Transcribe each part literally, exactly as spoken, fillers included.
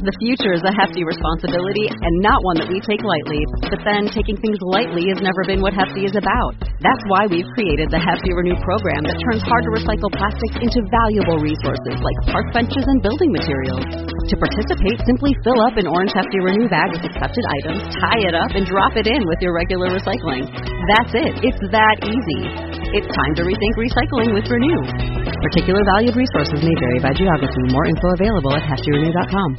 The future is a hefty responsibility and not one that we take lightly. But then, taking things lightly has never been what Hefty is about. That's why we've created the Hefty Renew program that turns hard-to-recycle plastics into valuable resources like park benches and building materials. To participate, simply fill up an orange Hefty Renew bag with accepted items, tie it up, and drop it in with your regular recycling. That's it. It's that easy. It's time to rethink recycling with Renew. Particular valued resources may vary by geography. More info available at hefty renew dot com.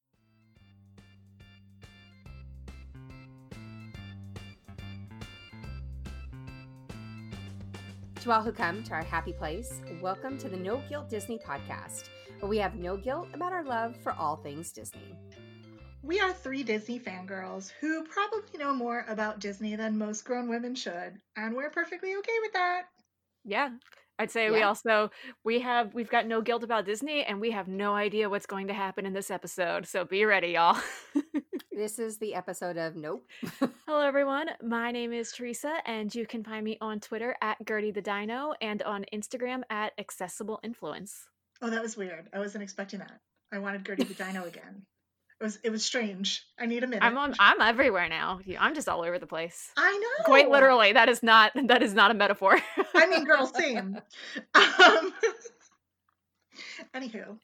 To all who come to our happy place, welcome to the No Guilt Disney podcast, where we have no guilt about our love for all things Disney. We are three Disney fangirls who probably know more about Disney than most grown women should, and we're perfectly okay with that. Yeah, I'd say Yeah. we also we have we've got no guilt about Disney, and we have no idea what's going to happen in this episode. So be ready, y'all. This is the episode of Nope. Hello, everyone. My name is Teresa, and you can find me on Twitter at Gertie the Dino and on Instagram at Accessible Influence. Oh, that was weird. I wasn't expecting that. I wanted Gertie the Dino again. It was it was strange. I need a minute. I'm on. I'm everywhere now. I'm just all over the place. I know. Quite literally. That is not. That is not a metaphor. I mean, girl, same. Um, anywho.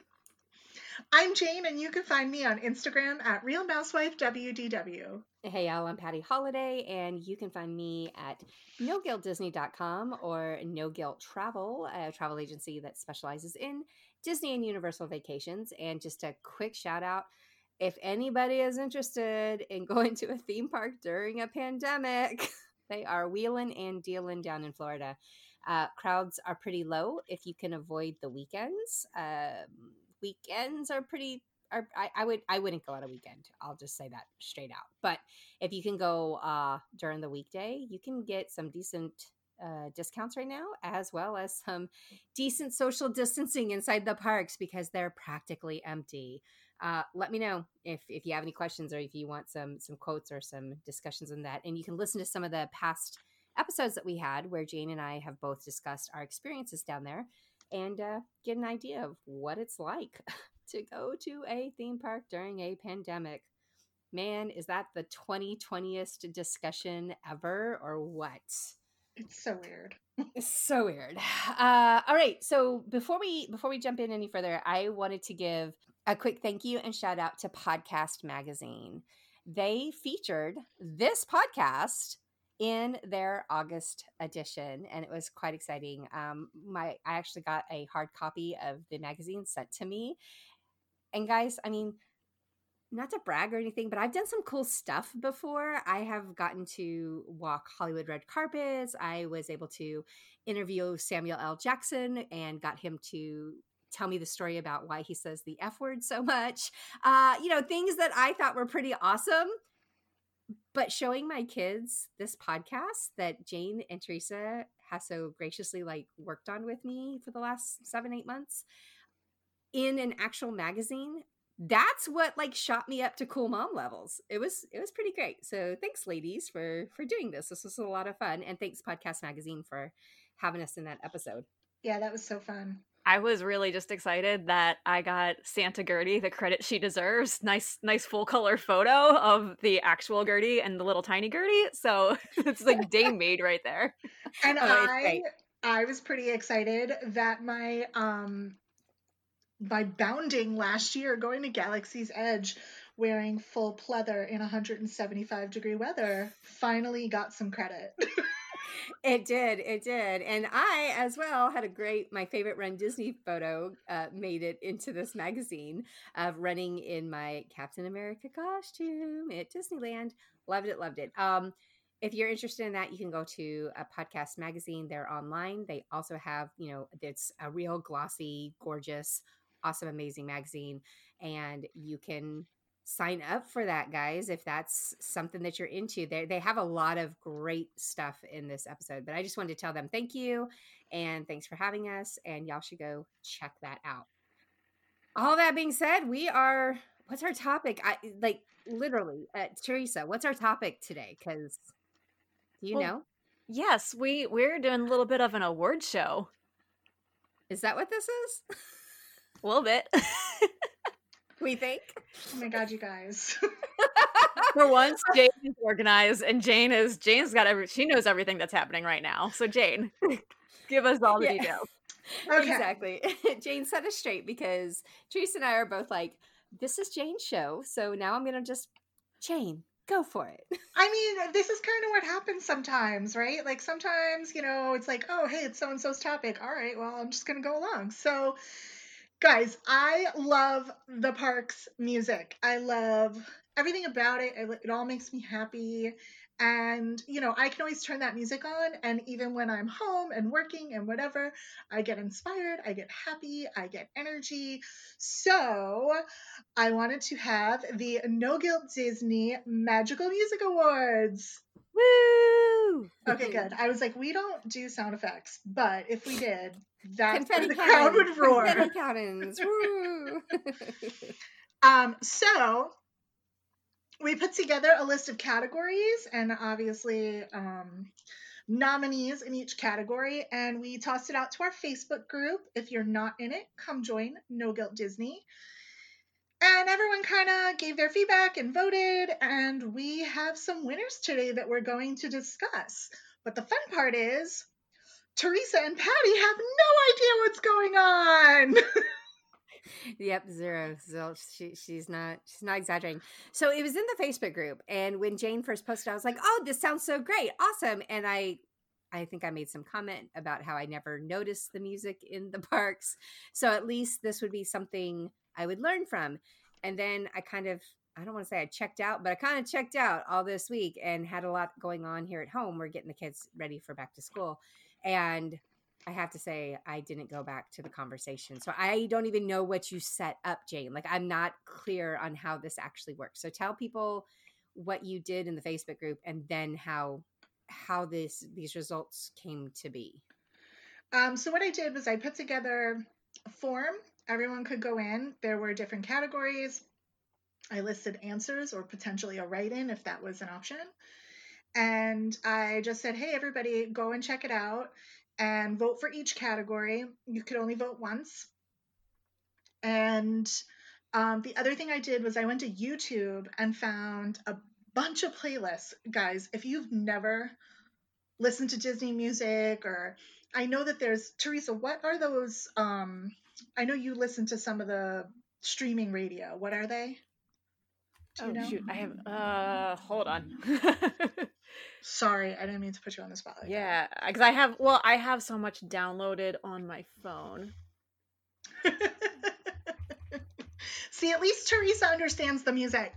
I'm Jane, and you can find me on Instagram at Real Mousewife W D W. Hey, y'all, I'm Patty Holiday, and you can find me at no guilt disney dot com or No Guilt Travel, a travel agency that specializes in Disney and Universal vacations. And just a quick shout out, if anybody is interested in going to a theme park during a pandemic, they are wheeling and dealing down in Florida. Uh, crowds are pretty low if you can avoid the weekends. Um, weekends are pretty are I, I would I wouldn't go on a weekend. I'll just say that straight out. But if you can go uh during the weekday, you can get some decent uh discounts right now, as well as some decent social distancing inside the parks because they're practically empty. Uh let me know if if you have any questions or if you want some some quotes or some discussions on that. And you can listen to some of the past episodes that we had where Jane and I have both discussed our experiences down there and uh, get an idea of what it's like to go to a theme park during a pandemic. Man, is that the twenty twentieth discussion ever or what? It's so weird. It's so weird. Uh, all right. So before we before we jump in any further, I wanted to give a quick thank you and shout out to Podcast Magazine. They featured this podcast in their August edition, and it was quite exciting. Um, my I actually got a hard copy of the magazine sent to me. And guys, I mean, not to brag or anything, but I've done some cool stuff before. I have gotten to walk Hollywood red carpets. I was able to interview Samuel L. Jackson and got him to tell me the story about why he says the F word so much. Uh, you know, things that I thought were pretty awesome. But showing my kids this podcast that Jane and Teresa has so graciously like worked on with me for the last seven, eight months in an actual magazine, that's what like shot me up to cool mom levels. It was it was pretty great. So thanks, ladies, for for doing this. This was a lot of fun. And thanks, Podcast Magazine, for having us in that episode. Yeah, that was so fun. I was really just excited that I got Santa Gertie the credit she deserves. Nice, nice full color photo of the actual Gertie and the little tiny Gertie. So it's like Dame made right there. And Oh, it's I, great. I was pretty excited that my um, my bounding last year, going to Galaxy's Edge, wearing full pleather in one hundred seventy-five degree weather, finally got some credit. It did. It did. And I, as well, had a great, my favorite Run Disney photo uh, made it into this magazine of running in my Captain America costume at Disneyland. Loved it. Loved it. Um, if you're interested in that, you can go to a Podcast Magazine. They're online. They also have, you know, it's a real glossy, gorgeous, awesome, amazing magazine. And you can sign up for that, guys, if that's something that you're into. They they have a lot of great stuff in this episode, but I just wanted to tell them thank you and thanks for having us, and y'all should go check that out. All that being said, we are what's our topic? I like literally uh, Teresa, what's our topic today? Because you Well, know, Yes, we we're doing a little bit of an award show. is that what this is? A little bit. We think. Oh my God, you guys. For once, Jane is organized, and Jane is Jane's got every. She knows everything that's happening right now. So Jane, give us all the Yeah. details. Okay. Exactly. Jane set us straight because Teresa and I are both like, this is Jane's show. So now I'm going to just, Jane, go for it. I mean, this is kind of what happens sometimes, right? Like sometimes, you know, it's like, oh, hey, it's so-and-so's topic. All right, well, I'm just going to go along. So, guys, I love the parks music. I love everything about it. It, it all makes me happy. And, you know, I can always turn that music on. And even when I'm home and working and whatever, I get inspired, I get happy, I get energy. So I wanted to have the No Guilt Disney Magical Music Awards. Woo! Okay, good. I was like, we don't do sound effects, but if we did, that's Confetti where the cannons, crowd would roar. Confetti cannons. Woo! Um, so we put together a list of categories and obviously um, nominees in each category, and we tossed it out to our Facebook group. If you're not in it, come join No Guilt Disney. And everyone kind of gave their feedback and voted, and we have some winners today that we're going to discuss. But the fun part is, Teresa and Patty have no idea what's going on. Yep, zero. So she she's not she's not exaggerating. So it was in the Facebook group, and when Jane first posted, I was like, "Oh, this sounds so great, awesome!" And I, I think I made some comment about how I never noticed the music in the parks. So at least this would be something I would learn from. And then I kind of, I don't want to say I checked out, but I kind of checked out all this week and had a lot going on here at home. We're getting the kids ready for back to school, and I have to say, I didn't go back to the conversation. So I don't even know what you set up, Jane. Like, I'm not clear on how this actually works. So tell people what you did in the Facebook group and then how how this these results came to be. Um, so what I did was I put together a form. Everyone could go in. There were different categories. I listed answers or potentially a write-in if that was an option. And I just said, hey, everybody, go and check it out and vote for each category. You could only vote once. And um, the other thing I did was I went to YouTube and found a bunch of playlists. Guys, if you've never listened to Disney music, or I know that there's, Teresa, what are those? Um, I know you listen to some of the streaming radio. What are they? Do you oh know? shoot, I have. Uh, hold on. Sorry, I didn't mean to put you on the spot. Like yeah, because I have. Well, I have so much downloaded on my phone. See, at least Teresa understands the music.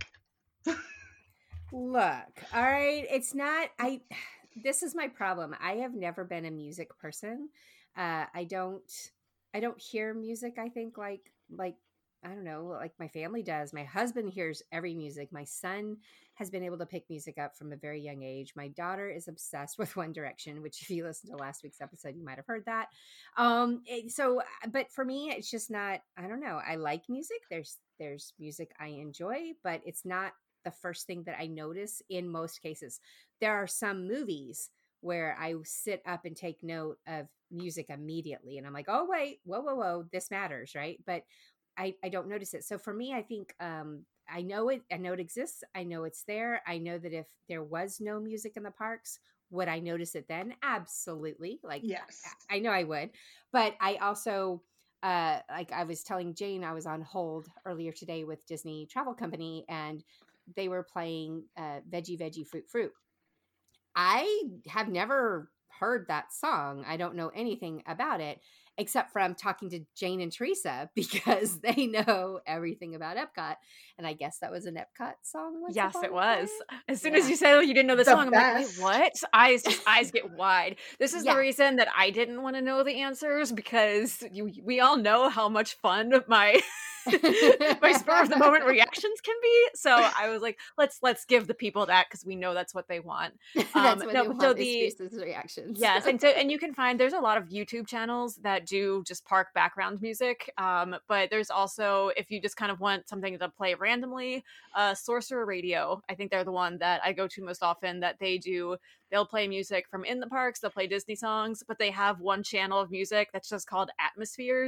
Look, all right, it's not. I. This is my problem. I have never been a music person. Uh, I don't. I don't hear music. I think like like. I don't know, like my family does. My husband hears every music. My son has been able to pick music up from a very young age. My daughter is obsessed with One Direction, which if you listened to last week's episode, you might have heard that. Um, it, so, but for me, it's just not, I don't know. I like music. There's, there's music I enjoy, but it's not the first thing that I notice in most cases. There are some movies where I sit up and take note of music immediately. And I'm like, oh, wait, whoa, whoa, whoa, this matters, right? But I, I don't notice it. So for me, I think um, I know it. I know it exists. I know it's there. I know that if there was no music in the parks, would I notice it then? Absolutely. Like, yes, I, I know I would. But I also, uh, like I was telling Jane, I was on hold earlier today with Disney Travel Company, and they were playing uh, Veggie Veggie Fruit Fruit. I have never heard that song. I don't know anything about it, except from talking to Jane and Teresa, because they know everything about Epcot. And I guess that was an Epcot song. Yes, it was. Time. As soon yeah. as you said you didn't know the, The song, best. I'm like, wait, what? Eyes just eyes get wide. This is Yeah. the reason that I didn't want to know the answers, because you, we all know how much fun my my spur of the moment reactions can be. So I was like, let's let's give the people that, because we know that's what they want. that's Um, what no, they but want so is the Teresa's reactions. yes, and so and you can find there's a lot of YouTube channels that do just park background music. Um, but there's also, if you just kind of want something to play randomly, uh, Sorcerer Radio. I think they're the one that I go to most often. That they do. They'll play music from in the parks. They'll play Disney songs, but they have one channel of music that's just called Atmospheres.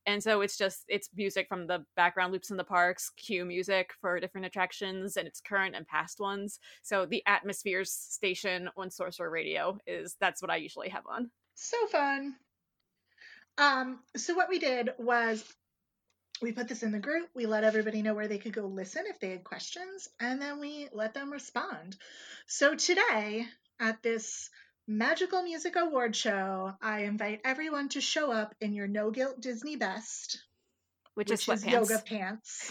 And so it's just, it's music from the background loops in the parks, cue music for different attractions, and it's current and past ones. So the Atmospheres station on Sorcerer Radio is, that's what I usually have on. So fun. Um, so what we did was we put this in the group. We let everybody know where they could go listen if they had questions, and then we let them respond. So today at this Magical Music Award show, I invite everyone to show up in your No Guilt Disney best, which, which is, is yoga pants.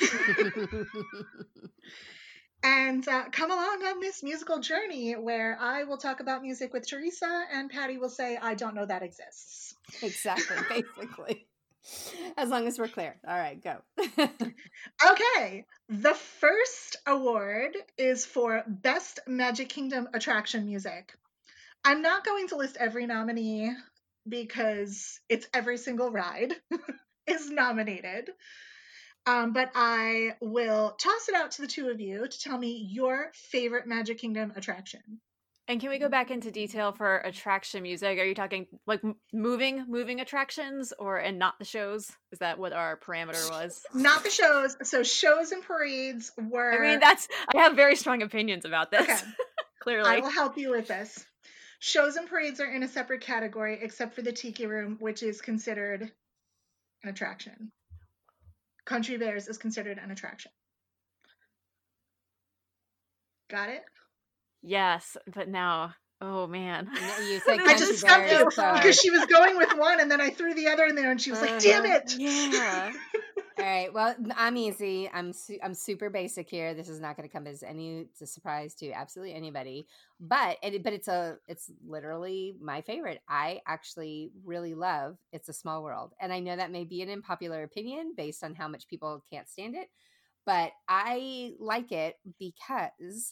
And uh, come along on this musical journey where I will talk about music with Teresa and Patty will say, I don't know that exists. Exactly, basically. As long as we're clear. All right, go. Okay. The first award is for Best Magic Kingdom Attraction Music. I'm not going to list every nominee because it's every single ride is nominated. Um, but I will toss it out to the two of you to tell me your favorite Magic Kingdom attraction. And can we go back into detail for attraction music? Are you talking like m- moving, moving attractions, or and not the shows? Is that what our parameter was? Not the shows. So shows and parades were. I mean, that's. I have very strong opinions about this. Okay. Clearly, I will help you with this. Shows and parades are in a separate category, except for the Tiki Room, which is considered an attraction. Country Bears is considered an attraction. Got it? Yes, but now, oh man. You said I just stumped you so... because she was going with one and then I threw the other in there and she was uh-huh. like, damn it. Yeah. All right. Well, I'm easy. I'm su- I'm super basic here. This is not going to come as any it's a surprise to absolutely anybody. But it, but it's a it's literally my favorite. I actually really love It's a Small World, and I know that may be an unpopular opinion based on how much people can't stand it, but I like it because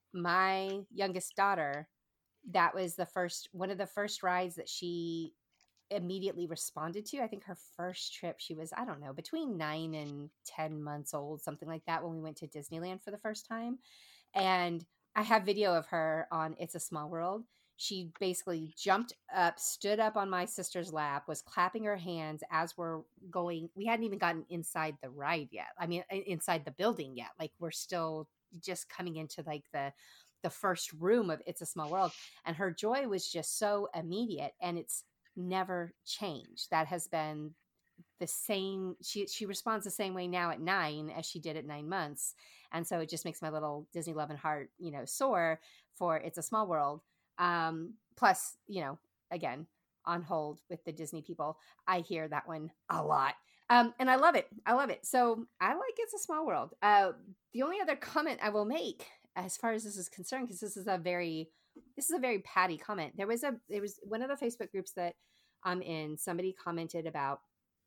my youngest daughter, that was the first one of the first rides that she immediately responded to. I think her first trip, she was, I don't know, between nine and ten months old, something like that, when we went to Disneyland for the first time. And I have video of her on It's a Small World. She basically jumped up, stood up on my sister's lap, was clapping her hands as we're going. We hadn't even gotten inside the ride yet. I mean, inside the building yet. Like, we're still just coming into like the the first room of It's a Small World. And her joy was just so immediate, and it's never changed. That has been the same. She she responds the same way now at nine as she did at nine months. And so it just makes my little Disney love and heart, you know, soar for It's a Small World. Um, plus, you know, again, on hold with the Disney people, I hear that one a lot. Um, and I love it. I love it. So I like It's a Small World. Uh, the only other comment I will make as far as this is concerned, because this is a very, this is a very Patty comment. There was a, there was one of the Facebook groups that I'm in. Somebody commented about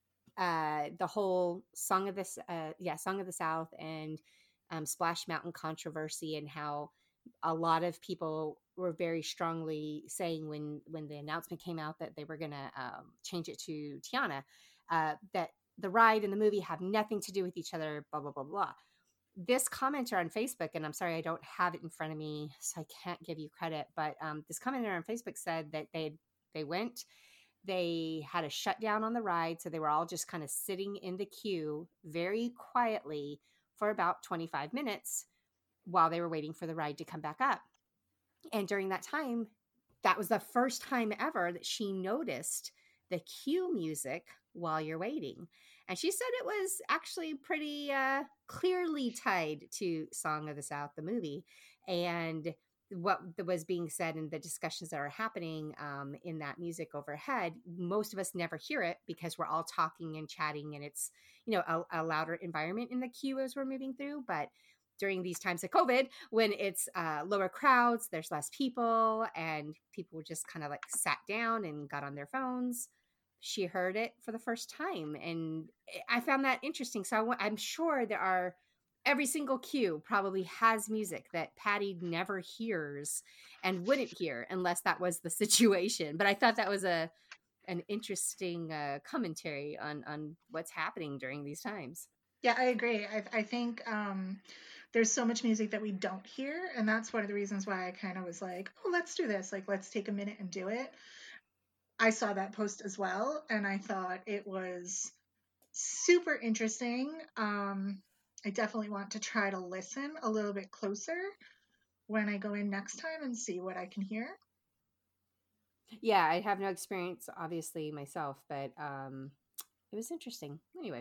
uh, the whole Song of the, uh, yeah, Song of the South and um, Splash Mountain controversy, and how a lot of people were very strongly saying when when the announcement came out that they were going to um, change it to Tiana, uh, that the ride and the movie have nothing to do with each other, blah, blah, blah, blah. This commenter on Facebook, and I'm sorry I don't have it in front of me, so I can't give you credit, but um, this commenter on Facebook said that they they went, they had a shutdown on the ride, so they were all just kind of sitting in the queue very quietly for about twenty-five minutes while they were waiting for the ride to come back up. And during that time, that was the first time ever that she noticed the cue music while you're waiting. And she said it was actually pretty uh, clearly tied to Song of the South, the movie, and what was being said in the discussions that are happening um, in that music overhead. Most of us never hear it because we're all talking and chatting, and it's, you know, a, a louder environment in the queue as we're moving through. But during these times of COVID, when it's uh, lower crowds, there's less people, and people just kind of like sat down and got on their phones, she heard it for the first time. And I found that interesting. So I, I'm sure there are, every single queue probably has music that Patty never hears and wouldn't hear unless that was the situation. But I thought that was a an interesting uh, commentary on, on what's happening during these times. Yeah, I agree. I, I think um, there's so much music that we don't hear. And that's one of the reasons why I kind of was like, oh, let's do this. Like, let's take a minute and do it. I saw that post as well, and I thought it was super interesting. Um, I definitely want to try to listen a little bit closer when I go in next time and see what I can hear. Yeah, I have no experience, obviously, myself, but um, it was interesting. Anyway.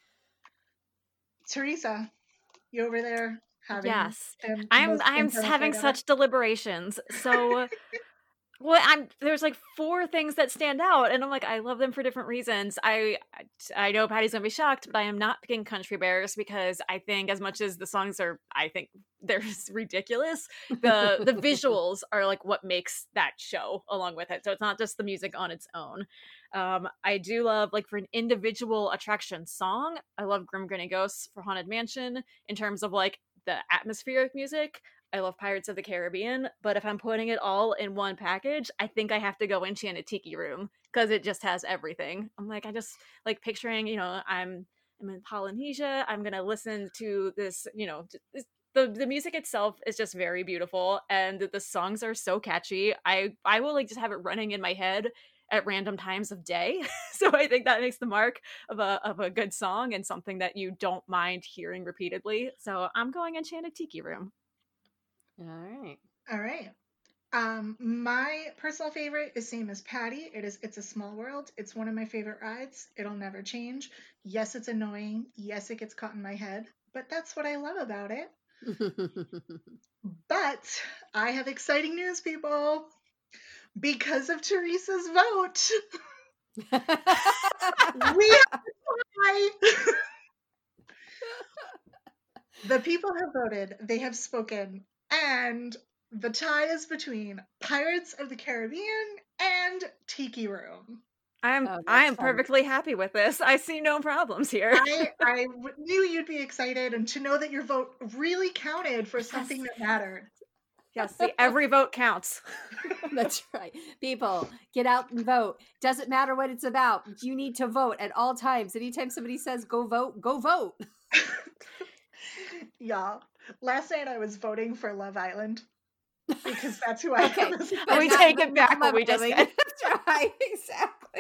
Teresa, you over there having Yes. the I'm most I'm internal having fight ever? such deliberations. So well, I'm there's like four things that stand out, and I'm like, I love them for different reasons. I I know Patty's gonna be shocked, but I am not picking Country Bears because I think as much as the songs are, I think they're ridiculous. The the visuals are like what makes that show along with it. So it's not just the music on its own. Um, I do love like for an individual attraction song. I love Grim Grinning Ghosts for Haunted Mansion in terms of like the atmospheric music. I love Pirates of the Caribbean, but if I'm putting it all in one package, I think I have to go Enchanted Tiki Room because it just has everything. I'm like, I just like picturing, you know, I'm I'm in Polynesia. I'm gonna listen to this, you know, this, the the music itself is just very beautiful, and the songs are so catchy. I I will like just have it running in my head at random times of day. So I think that makes the mark of a of a good song and something that you don't mind hearing repeatedly. So I'm going Enchanted Tiki Room. All right. All right. Um, my personal favorite is same as Patty. It is It's a Small World. It's one of my favorite rides. It'll never change. Yes, it's annoying. Yes, it gets caught in my head, but that's what I love about it. But I have exciting news, people. Because of Teresa's vote, we have to tie. The people have voted. They have spoken. And the tie is between Pirates of the Caribbean and Tiki Room. I'm Oh, I that's am fun. perfectly happy with this. I see no problems here. I, I w- knew you'd be excited, and to know that your vote really counted for something that mattered. Yes, see, every vote counts. That's right. People, get out and vote. Doesn't matter what it's about. You need to vote at all times. Anytime somebody says go vote, go vote. Y'all, last night I was voting for Love Island because that's who I Okay, am. as a but We person. not- take but it back not what Love we just Island. said. That's right. Exactly.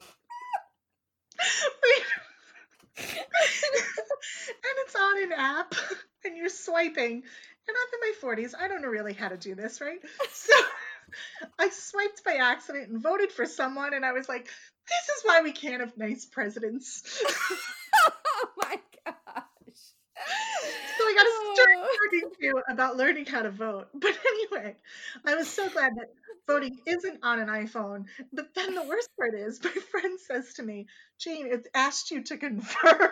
And it's on an app, and you're swiping. And I'm in my forties. I don't know really how to do this, right? So I swiped by accident and voted for someone, and I was like, this is why we can't have nice presidents. Oh my gosh. So I got to start Oh. talking to you about learning how to vote. But anyway, I was so glad that voting isn't on an iPhone. But then the worst part is, my friend says to me, Jane, it asked you to confirm.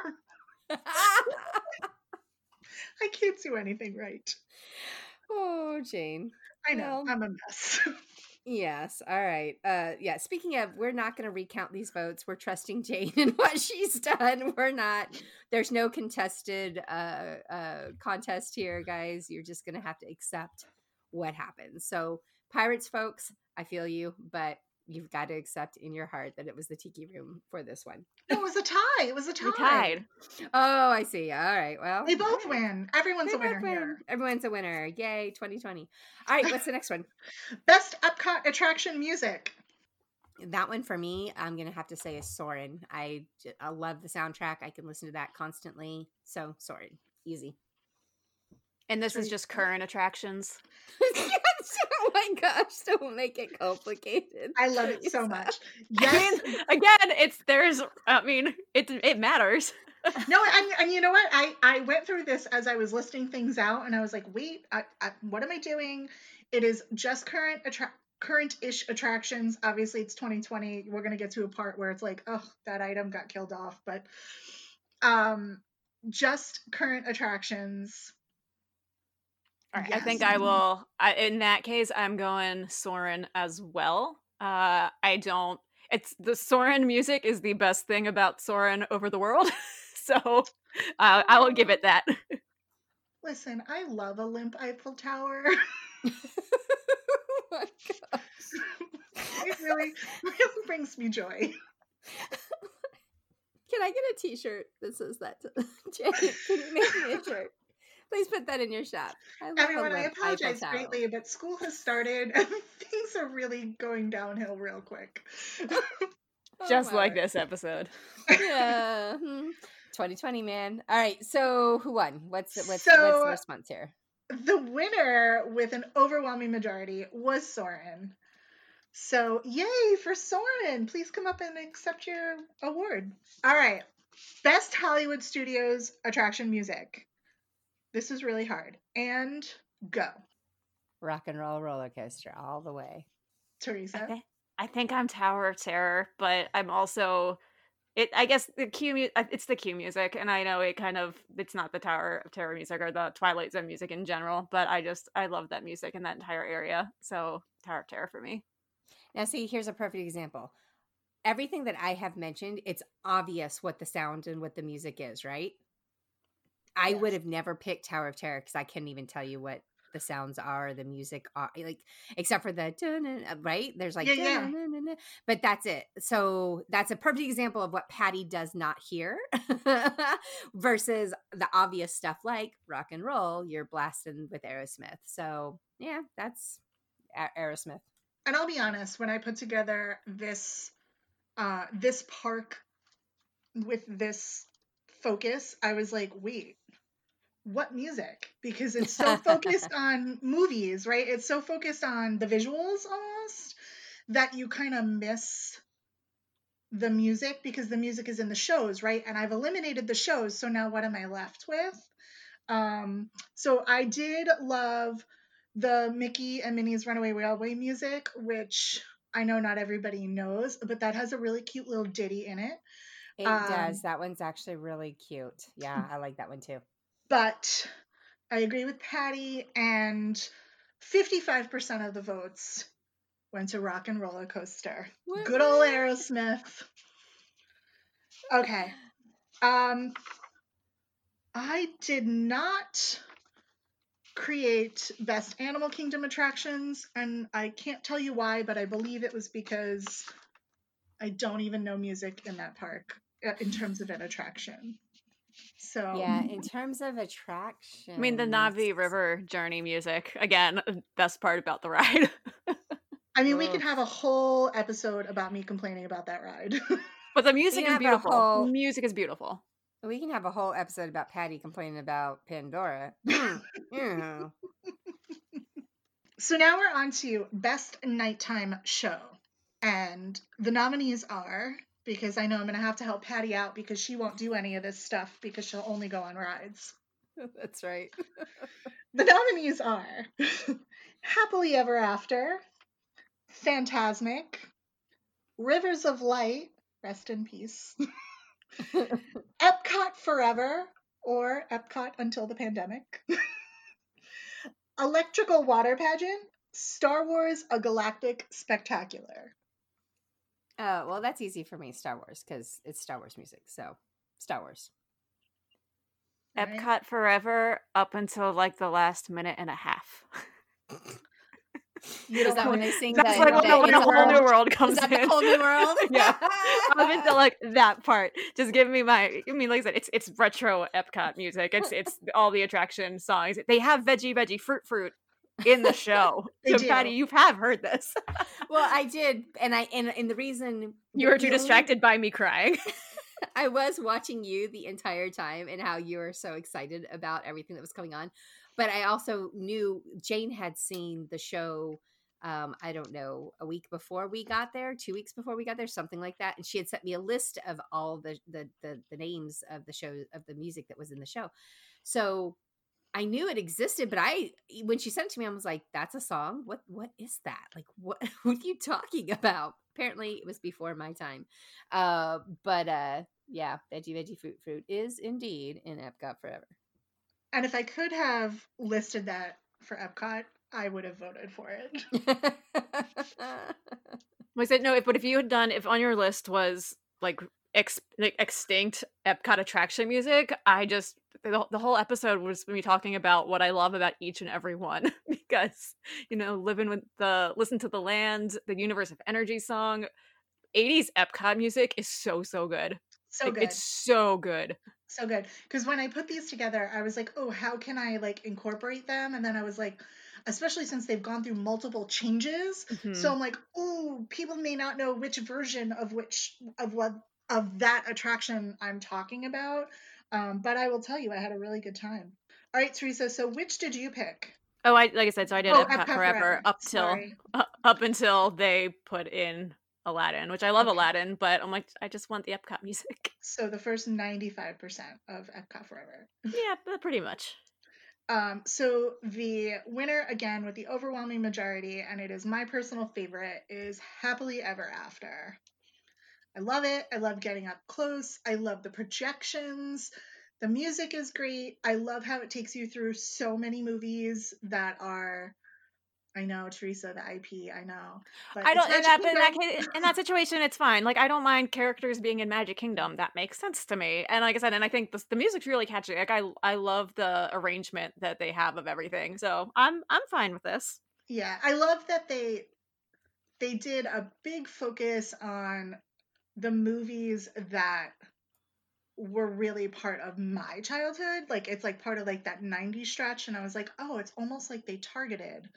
I can't do anything right. Oh, Jane. I know, Well, I'm a mess. yes. All right. Uh yeah, speaking of, we're not going to recount these votes. We're trusting Jane and what she's done. We're not there's no contested uh uh contest here, guys. You're just going to have to accept what happens. So, Pirates folks, I feel you, but you've got to accept in your heart that it was the Tiki Room for this one. No, it was a tie. It was a tie. We tied. Oh, I see. All right. Well, They both all right. win. Everyone's They a winner both win. here. Everyone's a winner. Yay, twenty twenty. All right, what's the next one? Best Epcot attraction music. That one for me, I'm going to have to say is Soarin'. I, j- I love the soundtrack. I can listen to that constantly. So, Soarin'. Easy. And this is just current attractions. Oh my gosh, don't make it complicated. I love it so much. I Yes. mean, again, it's there's. I mean, it it matters. No, and, and you know what? I, I went through this as I was listing things out, and I was like, wait, I, I, what am I doing? It is just current attra- current-ish attractions. Obviously, it's twenty twenty. We're going to get to a part where it's like, oh, that item got killed off. But um, just current attractions. All right, I think Yes. I will. I, in that case, I'm going Soren as well. Uh, I don't. It's the Soren music is the best thing about Soren Over the World, so uh, I will give it that. Listen, I love a limp Eiffel Tower. Oh my gosh. It really, really brings me joy. Can I get a t-shirt that says that? To- Jane, can you make me a shirt? Please put that in your shop. I love a Everyone, I limp Eiffel apologize Tower. greatly, but school has started and things are really going downhill real quick. Just Oh, like word. this episode. Yeah. hmm. twenty twenty, man. All right. So who won? What's the, what's, So- what's the response here? The winner with an overwhelming majority was Soren. So yay for Soren. Please come up and accept your award. All right. Best Hollywood Studios attraction music. This is really hard. And go. Rock and roll roller coaster all the way. Teresa. I, th- I think I'm Tower of Terror, but I'm also it. I guess the Q mu- uh, it's the Q music, and I know it kind of it's not the Tower of Terror music or the Twilight Zone music in general, but I just I love that music in that entire area. So Tower of Terror for me. Now, see, here's a perfect example. Everything that I have mentioned, it's obvious what the sound and what the music is, right? I Yes. would have never picked Tower of Terror because I couldn't even tell you what the sounds are, the music are, like, except for the dun-dun, right? There's like, Yeah, yeah. dun-dun-dun-dun, but that's it. So that's a perfect example of what Patty does not hear versus the obvious stuff like rock and roll. You're blasting with Aerosmith. So yeah, that's A- Aerosmith. And I'll be honest, when I put together this uh this park with this focus, I was like, wait, what music? Because it's so focused on movies, right? It's so focused on the visuals almost that you kind of miss the music because the music is in the shows, right? And I've eliminated the shows, so now what am I left with? Um, so I did love the Mickey and Minnie's Runaway Railway music, which I know not everybody knows, but that has a really cute little ditty in it. It Um, does. That one's actually really cute. Yeah, I like that one too. But I agree with Patty, and fifty-five percent of the votes went to Rock and Roller Coaster. What- Good old Aerosmith. Okay. Um, I did not create Best Animal Kingdom attractions, and I can't tell you why, but I believe it was because I don't even know music in that park uh, in terms of an attraction. So Yeah, in terms of attraction. I mean, the Navi River journey music again. Best part about the ride. I mean, we Ugh. could have a whole episode about me complaining about that ride. But the music can is have a beautiful. whole- Music is beautiful. We can have a whole episode about Patty complaining about Pandora. Mm, yeah. So now we're on to Best Nighttime Show. And the nominees are, because I know I'm going to have to help Patty out because she won't do any of this stuff because she'll only go on rides. That's right. The nominees are Happily Ever After, Phantasmic, Rivers of Light, rest in peace, Epcot Forever, or Epcot Until the Pandemic, Electrical Water Pageant, Star Wars A Galactic Spectacular. Uh, well, that's easy for me, Star Wars, because it's Star Wars music. So, Star Wars. All right. Epcot Forever up until like the last minute and a half. You Is don't that when want- they sing That's the, like when the the, when It's the a whole World- new world Is comes that in. the whole new world? Yeah. Up until like that part. Just give me my. I mean, like I said, it's it's retro Epcot music. It's it's all the attraction songs. They have veggie veggie fruit fruit in the show. They So do. Patty, you have heard this. Well, I did, and I and, and the reason You were the too only- distracted by me crying. I was watching you the entire time and how you were so excited about everything that was going on. But I also knew Jane had seen the show, um, I don't know, a week before we got there, two weeks before we got there, something like that. And she had sent me a list of all the the the, the names of the show, of the music that was in the show. So I knew it existed, but I, when she sent it to me, I was like, that's a song. What, what is that? Like, what, what are you talking about? Apparently it was before my time. Uh, but, uh, yeah, Veggie Veggie Fruit Fruit is indeed in Epcot Forever. And if I could have listed that for Epcot, I would have voted for it. I said no, if, but if you had done, if on your list was like, ex, like extinct Epcot attraction music, I just the, the whole episode was me talking about what I love about each and every one because you know, living with the listen to the land, the Universe of Energy song, eighties Epcot music is so so good. So Like, good. it's so good. So good. Because when I put these together, I was like, oh, how can I like incorporate them? And then I was like, especially since they've gone through multiple changes. Mm-hmm. So I'm like, oh, people may not know which version of which of what of that attraction I'm talking about. Um, but I will tell you, I had a really good time. All right, Teresa. So which did you pick? Oh, I like I said, so I did Oh, Epcot, Epcot Forever, Forever. up till Sorry. uh, up until they put in Aladdin, which I love Okay. Aladdin, but I'm like, I just want the Epcot music. So the first ninety-five percent of Epcot Forever. Yeah, but pretty much. Um, so the winner, again, with the overwhelming majority, and it is my personal favorite, is Happily Ever After. I love it. I love getting up close. I love the projections. The music is great. I love how it takes you through so many movies that are, I know, Teresa, the I P, I know. But I it's don't in Magic that, but in that Kingdom. case, in that situation, it's fine. Like I don't mind characters being in Magic Kingdom. That makes sense to me. And like I said, and I think the, the music's really catchy. Like I I love the arrangement that they have of everything. So I'm I'm fine with this. Yeah, I love that they they did a big focus on the movies that were really part of my childhood. Like it's like part of like that nineties stretch, and I was like, oh, it's almost like they targeted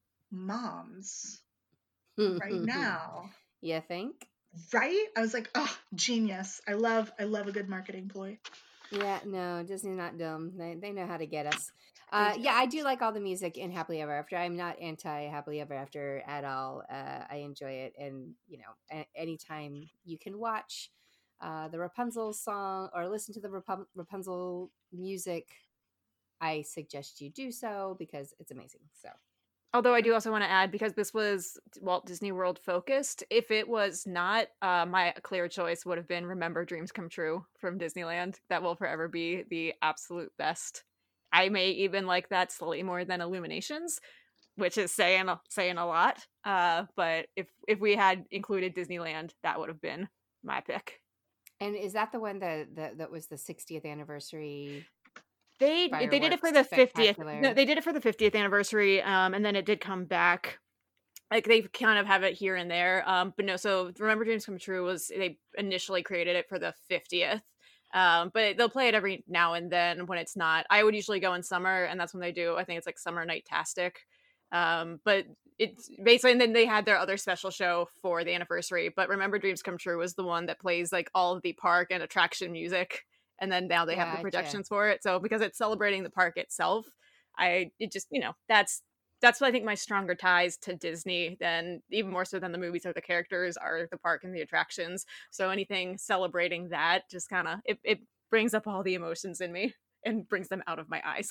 moms right now. You think? Right? I was like, oh, genius. I love I love a good marketing ploy. Yeah, no, Disney's not dumb. They they know how to get us. Uh, yeah, I do like all the music in Happily Ever After. I'm not anti Happily Ever After at all. Uh, I enjoy it, and you know, a- anytime you can watch uh, the Rapunzel song or listen to the Rapun- Rapunzel music, I suggest you do so because it's amazing. So. Although I do also want to add, because this was Walt Disney World focused, if it was not, uh, my clear choice would have been Remember Dreams Come True from Disneyland. That will forever be the absolute best. I may even like that slightly more than Illuminations, which is saying saying a lot. Uh, but if if we had included Disneyland, that would have been my pick. And is that the one that that, that was the sixtieth anniversary? They they did it for the fiftieth. No, they did it for the fiftieth anniversary, um, and then it did come back. Like they kind of have it here and there, um, but no. So Remember Dreams Come True was they initially created it for the fiftieth, um, but they'll play it every now and then when it's not. I would usually go in summer, and that's when they do. I think it's like Summer Night-tastic, um, but it's basically. And then they had their other special show for the anniversary. But Remember Dreams Come True was the one that plays like all of the park and attraction music. And then now they have the projections for it. So because it's celebrating the park itself, I it just, you know, that's that's what I think my stronger ties to Disney than even more so than the movies or the characters are the park and the attractions. So anything celebrating that just kind of it, it brings up all the emotions in me and brings them out of my eyes.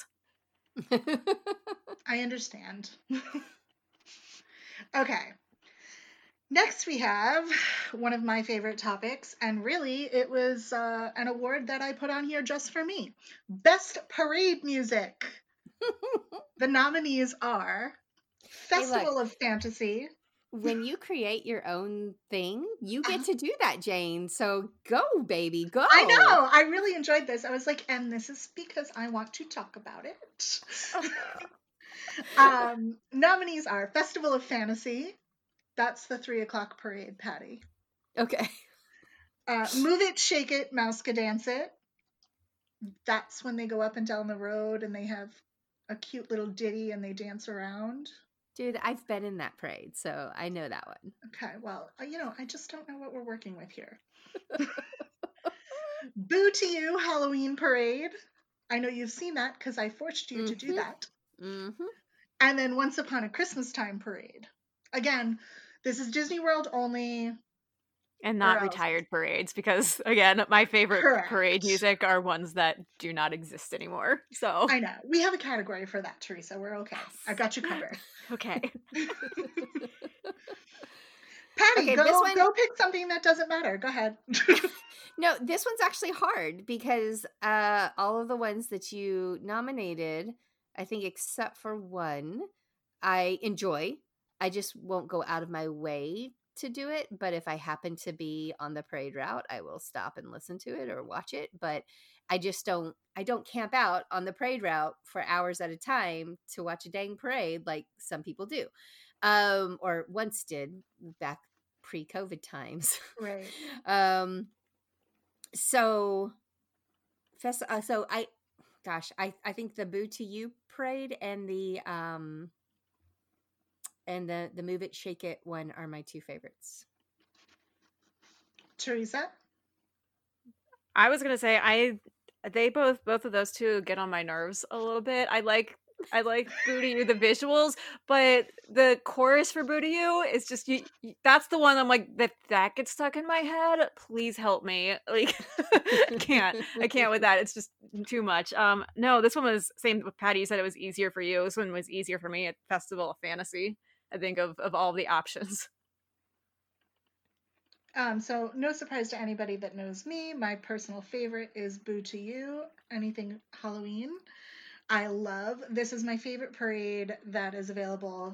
I understand. Okay. Next, we have one of my favorite topics, and really, it was uh, an award that I put on here just for me. Best Parade Music. The nominees are Festival hey, look, of Fantasy. When you create your own thing, you get to do that, Jane. So go, baby, go. I know. I really enjoyed this. I was like, and this is because I want to talk about it. um, nominees are Festival of Fantasy. That's the three o'clock parade, Patty. Okay. Uh, Move It, Shake It, Mouska Dance It. That's when they go up and down the road and they have a cute little ditty and they dance around. Dude, I've been in that parade, so I know that one. Okay, well, you know, I just don't know what we're working with here. Boo to You, Halloween Parade. I know you've seen that because I forced you mm-hmm. to do that. Mm-hmm. And then Once Upon a Christmas Time Parade. Again, this is Disney World only. And not retired parades, because, again, my favorite Correct. Parade music are ones that do not exist anymore. So I know. We have a category for that, Teresa. We're okay. Yes. I got you covered. Okay. Patty, okay, go, one... go pick something that doesn't matter. Go ahead. No, this one's actually hard because uh, all of the ones that you nominated, I think except for one, I enjoy. I just won't go out of my way to do it, but if I happen to be on the parade route, I will stop and listen to it or watch it. But I just don't I don't camp out on the parade route for hours at a time to watch a dang parade like some people do, um or once did back pre-COVID times. Right. um so Fest- uh, so I, gosh, I, I think the Boo to You parade and the um and the the Move It Shake It one are my two favorites. Teresa? I was gonna say I they both both of those two get on my nerves a little bit. I like I like Boo to You, the visuals, but the chorus for Boo to You is just you, you- that's the one I'm like, that that gets stuck in my head. Please help me. Like I can't. I can't with that. It's just too much. Um no, this one was same with Patty. You said it was easier for you. This one was easier for me at Festival of Fantasy. I think of of all the options. Um, so no surprise to anybody that knows me, my personal favorite is Boo to You, anything Halloween. I love, this is my favorite parade that is available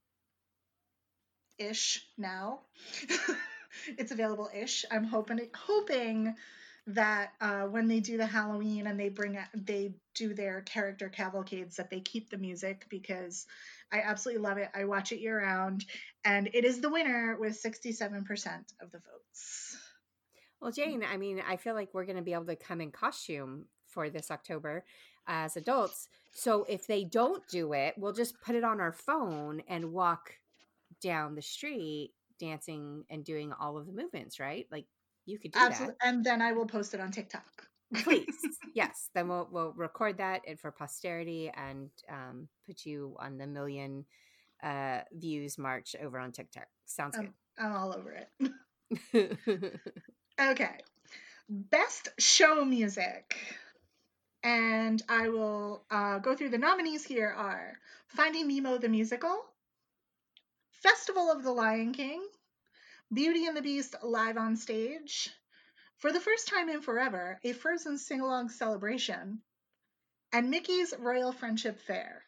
ish now. It's available ish. I'm hoping hoping that uh, when they do the Halloween and they bring they do their character cavalcades that they keep the music, because I absolutely love it. I watch it year round, and it is the winner with sixty-seven percent of the votes. Well, Jane, I mean, I feel like we're going to be able to come in costume for this October as adults. So if they don't do it, we'll just put it on our phone and walk down the street dancing and doing all of the movements, right? Like you could do Absolutely. that. And then I will post it on TikTok. Please. Yes. Then we'll we'll record that and for posterity and um, put you on the million uh, views march over on TikTok. Sounds I'm, good. I'm all over it. Okay. Best show music. And I will uh, go through the nominees here are Finding Nemo the Musical, Festival of the Lion King, Beauty and the Beast live on stage, For the First Time in Forever, a Frozen sing-along celebration, and Mickey's Royal Friendship Fair.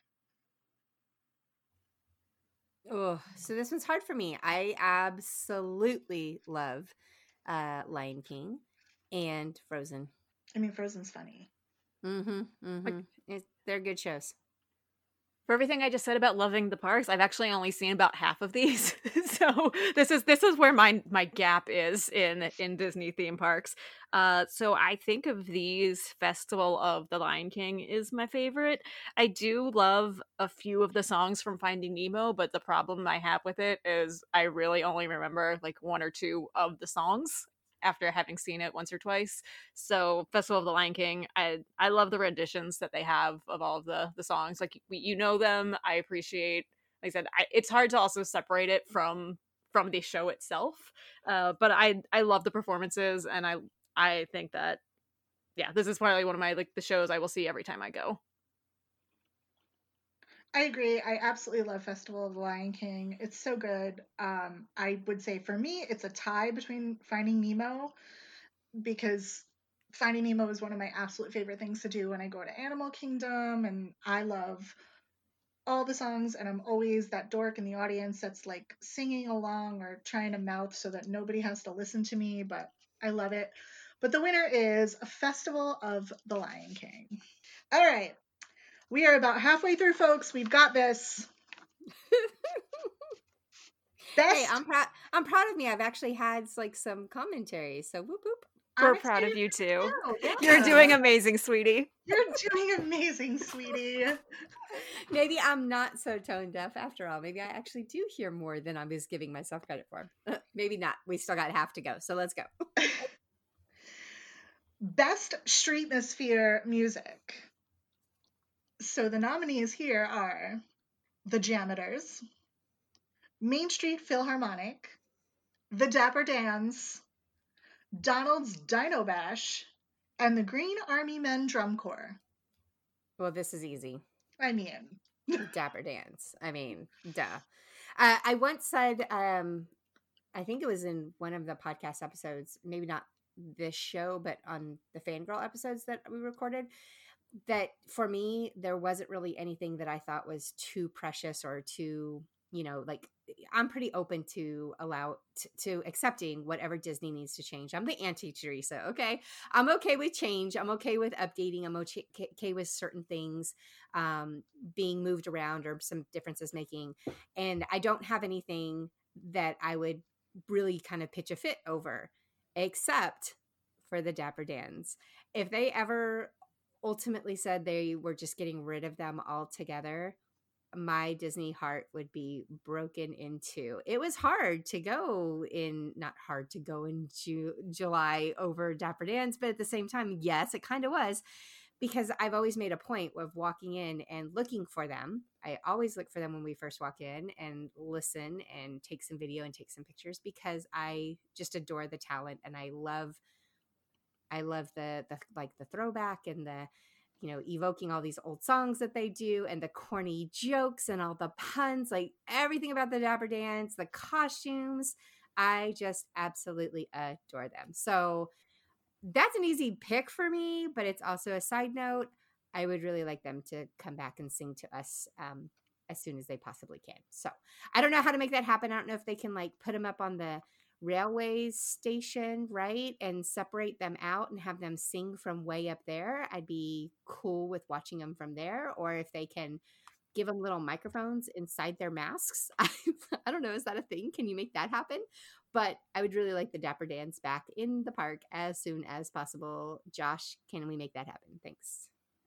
Oh, so this one's hard for me. I absolutely love uh, Lion King and Frozen. I mean, Frozen's funny. Mm-hmm. Mm-hmm. It, they're good shows. For everything I just said about loving the parks, I've actually only seen about half of these. So this is this is where my my gap is in in Disney theme parks. Uh, so I think of these, Festival of the Lion King is my favorite. I do love a few of the songs from Finding Nemo, but the problem I have with it is I really only remember like one or two of the songs after having seen it once or twice. So Festival of the Lion King, I I love the renditions that they have of all of the the songs. Like we, you know them. I appreciate, like I said, I, it's hard to also separate it from from the show itself. Uh, but I I love the performances, and I I think that yeah, this is probably one of my like the shows I will see every time I go. I agree. I absolutely love Festival of the Lion King. It's so good. Um, I would say for me, it's a tie between Finding Nemo, because Finding Nemo is one of my absolute favorite things to do when I go to Animal Kingdom, and I love all the songs, and I'm always that dork in the audience that's like singing along or trying to mouth so that nobody has to listen to me, but I love it. But the winner is a Festival of the Lion King. All right. We are about halfway through, folks. We've got this. Best. Hey, I'm proud. I'm proud of me. I've actually had like some commentary. So whoop whoop. We're I'm proud of excited you too. too. Yeah. You're doing amazing, sweetie. You're doing amazing, sweetie. Maybe I'm not so tone deaf after all. Maybe I actually do hear more than I was giving myself credit for. Maybe not. We still got half to go. So let's go. Best Streetmosphere music. So the nominees here are The Janitors, Main Street Philharmonic, The Dapper Dans, Donald's Dino Bash, and the Green Army Men Drum Corps. Well, this is easy. I mean, Dapper Dance. I mean, duh. Uh, I once said, um, I think it was in one of the podcast episodes, maybe not this show, but on the Fangirl episodes that we recorded, that for me, there wasn't really anything that I thought was too precious or too, you know, like I'm pretty open to allow t- to accepting whatever Disney needs to change. I'm the anti Teresa. Okay. I'm okay with change. I'm okay with updating. I'm okay, okay with certain things um, being moved around or some differences making. And I don't have anything that I would really kind of pitch a fit over, except for the Dapper Dans. if they ever ultimately said they were just getting rid of them altogether, my Disney heart would be broken in two. It was hard to go in, not hard to go in Ju- July over Dapper Dans, but at the same time, yes, it kind of was, because I've always made a point of walking in and looking for them. I always look for them when we first walk in and listen and take some video and take some pictures, because I just adore the talent, and I love, I love the, the like the throwback and the, you know, evoking all these old songs that they do, and the corny jokes and all the puns, like everything about the Dapper Dans, the costumes. I just absolutely adore them. So that's an easy pick for me, but it's also a side note. I would really like them to come back and sing to us um, as soon as they possibly can. So I don't know how to make that happen. I don't know if they can like put them up on the railway station, right, and separate them out and have them sing from way up there. I'd be cool with watching them from there. Or if they can give them little microphones inside their masks. I, I don't know. Is that a thing? Can you make that happen? But I would really like the Dapper Dans back in the park as soon as possible. Josh, can we make that happen? Thanks.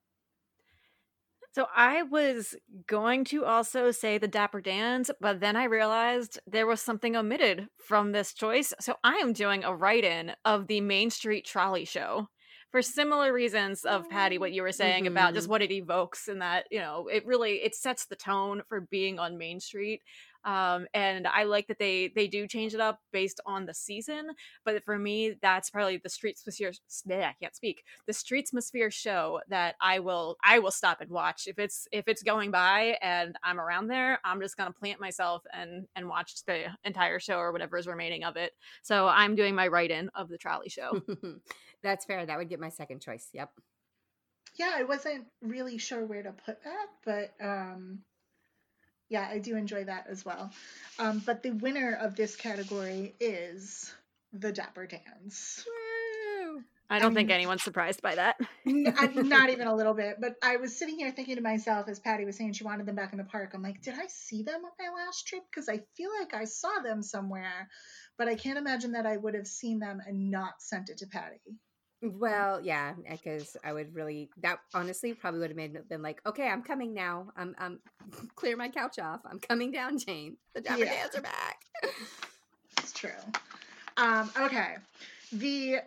So I was going to also say the Dapper Dans, but then I realized there was something omitted from this choice. So I am doing a write-in of the Main Street Trolley Show for similar reasons of Patty, what you were saying mm-hmm. about just what it evokes, and that, you know, it really, it sets the tone for being on Main Street. Um, and I like that they they do change it up based on the season. But for me, that's probably the Streetmosphere. I can't speak. The Streetmosphere show that I will I will stop and watch if it's if it's going by and I'm around there. I'm just gonna plant myself and and watch the entire show or whatever is remaining of it. So I'm doing my write-in of the trolley show. That's fair. That would get my second choice. Yep. Yeah, I wasn't really sure where to put that, but um. Yeah, I do enjoy that as well. Um, but the winner of this category is the Dapper Dans. Woo! I don't I think mean, anyone's surprised by that. n- not even a little bit. But I was sitting here thinking to myself, as Patty was saying she wanted them back in the park, I'm like, did I see them on my last trip? Because I feel like I saw them somewhere. But I can't imagine that I would have seen them and not sent it to Patty. Well, yeah, because I would really, that honestly probably would have made been like, okay, I'm coming now. I'm, I'm clear my couch off. I'm coming down, Jane. The Dapper yeah. Dans are back. It's true. Um, okay. The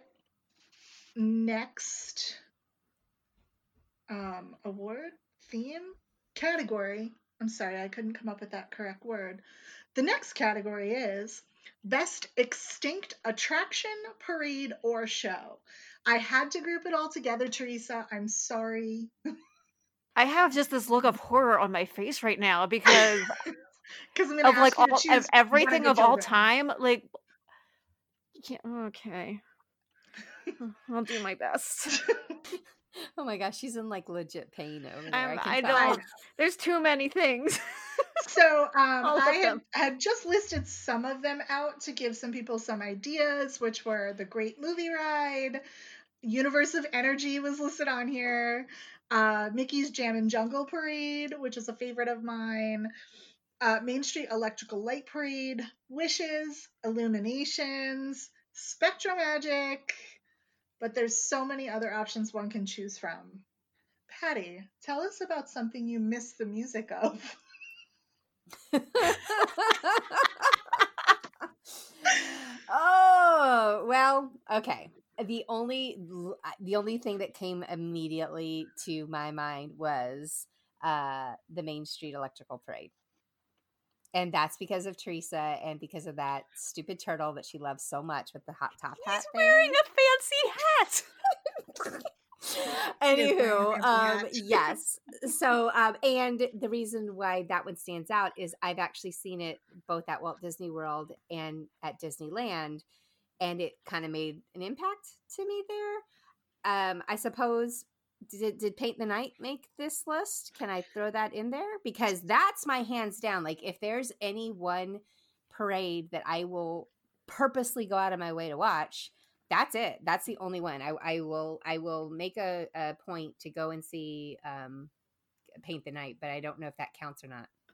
next um, award theme category, I'm sorry, I couldn't come up with that correct word. The next category is Best Extinct Attraction, Parade, or Show. I had to group it all together, Teresa. I'm sorry. I have just this look of horror on my face right now because I'm of like all of everything of, of all time. Like, yeah, okay, I'll do my best. Oh my gosh, she's in like legit pain over there. Um, I, I don't. There's too many things. So um, I had, had just listed some of them out to give some people some ideas, which were the Great Movie Ride, Universe of Energy was listed on here, uh, Mickey's Jam and Jungle Parade, which is a favorite of mine, uh, Main Street Electrical Light Parade, Wishes, Illuminations, SpectroMagic, but there's so many other options one can choose from. Patty, tell us about something you missed the music of. Oh, well, okay. The only the only thing that came immediately to my mind was uh, the Main Street Electrical Parade. And that's because of Teresa and because of that stupid turtle that she loves so much with the hot top hat. He's wearing a fancy hat. Anywho, um, yes. So, um, and the reason why that one stands out is I've actually seen it both at Walt Disney World and at Disneyland, and it kind of made an impact to me there. Um, I suppose, did, did Paint the Night make this list? Can I throw that in there? Because that's my hands down. Like, if there's any one parade that I will purposely go out of my way to watch, that's it. That's the only one. I, I will I will make a, a point to go and see um, Paint the Night, but I don't know if that counts or not.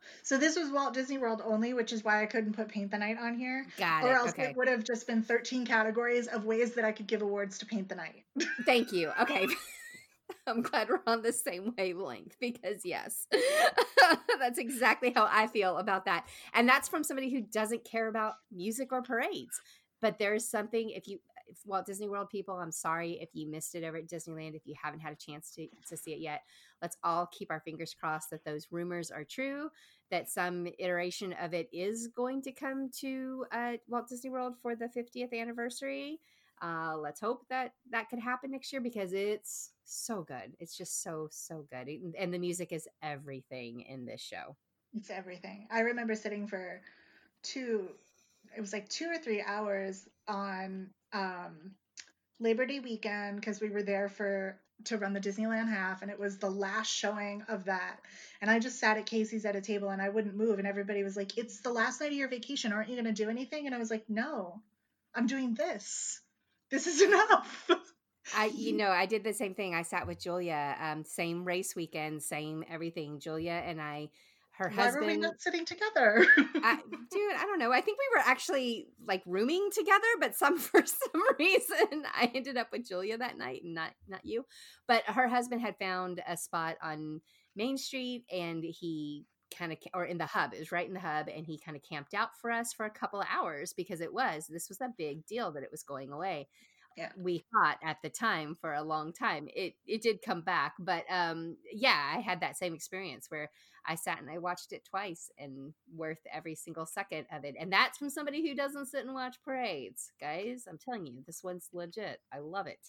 So this was Walt Disney World only, which is why I couldn't put Paint the Night on here. Got or it. else Okay. it would have just been thirteen categories of ways that I could give awards to Paint the Night. Thank you. Okay. I'm glad we're on the same wavelength because yes, that's exactly how I feel about that. And that's from somebody who doesn't care about music or parades. But there's something, if you, if Walt Disney World people, I'm sorry if you missed it over at Disneyland, if you haven't had a chance to, to see it yet. Let's all keep our fingers crossed that those rumors are true, that some iteration of it is going to come to uh, Walt Disney World for the fiftieth anniversary. Uh, let's hope that that could happen next year because it's so good. It's just so, so good. And the music is everything in this show. It's everything. I remember sitting for two, it was like two or three hours on um, Labor Day weekend because we were there for to run the Disneyland half, and it was the last showing of that. And I just sat at Casey's at a table and I wouldn't move, and everybody was like, "It's the last night of your vacation. Aren't you going to do anything?" And I was like, "No, I'm doing this. This is enough." I, you know, I did the same thing. I sat with Julia, um, same race weekend, same everything. Julia and I, her Why husband. were we not sitting together? I, dude, I don't know. I think we were actually like rooming together, but some for some reason I ended up with Julia that night and not not you. But her husband had found a spot on Main Street, and he kind of, or in the hub, it was right in the hub, and he kind of camped out for us for a couple of hours because it was this was a big deal that it was going away. Yeah. We thought at the time for a long time. It it did come back, but um, yeah, I had that same experience where I sat and I watched it twice and worth every single second of it. And that's from somebody who doesn't sit and watch parades, guys. I'm telling you, this one's legit. I love it.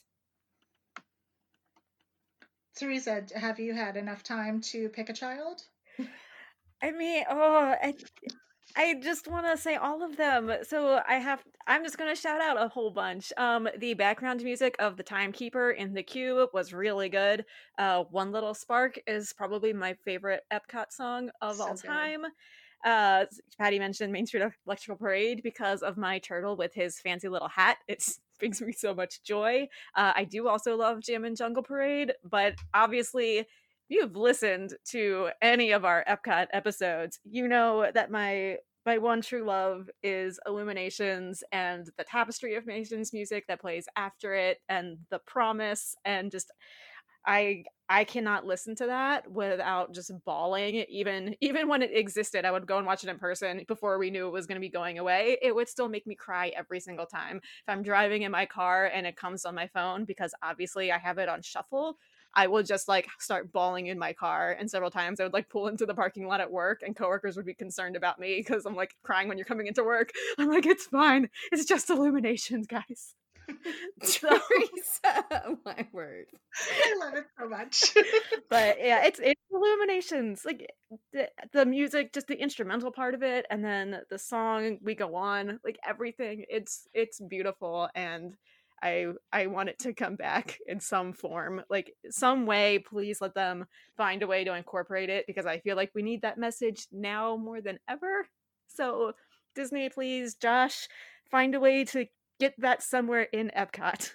Teresa, have you had enough time to pick a child? I mean, oh, I, I just want to say all of them. So I have, I'm just going to shout out a whole bunch. Um, the background music of The Timekeeper in the Queue was really good. Uh, One Little Spark is probably my favorite Epcot song of So all good. time. Uh, Patty mentioned Main Street Electrical Parade because of my turtle with his fancy little hat. It brings me so much joy. Uh, I do also love Jammin' Jungle Parade, but obviously, if you've listened to any of our Epcot episodes, you know that my my one true love is Illuminations and the Tapestry of Nations music that plays after it, and The Promise, and just I I cannot listen to that without just bawling. Even even when it existed, I would go and watch it in person before we knew it was going to be going away. It would still make me cry every single time. If I'm driving in my car and it comes on my phone, because obviously I have it on shuffle, I will just like start bawling in my car. And several times I would like pull into the parking lot at work, and coworkers would be concerned about me because I'm like crying when you're coming into work. I'm like, it's fine. It's just Illuminations, guys. Teresa, oh my word. I love it so much. But yeah, it's it's Illuminations. Like the, the music, just the instrumental part of it, and then the song We Go On, like everything. It's it's beautiful, and I I want it to come back in some form. Like some way, please let them find a way to incorporate it, because I feel like we need that message now more than ever. So Disney, please, Josh, find a way to get that somewhere in Epcot.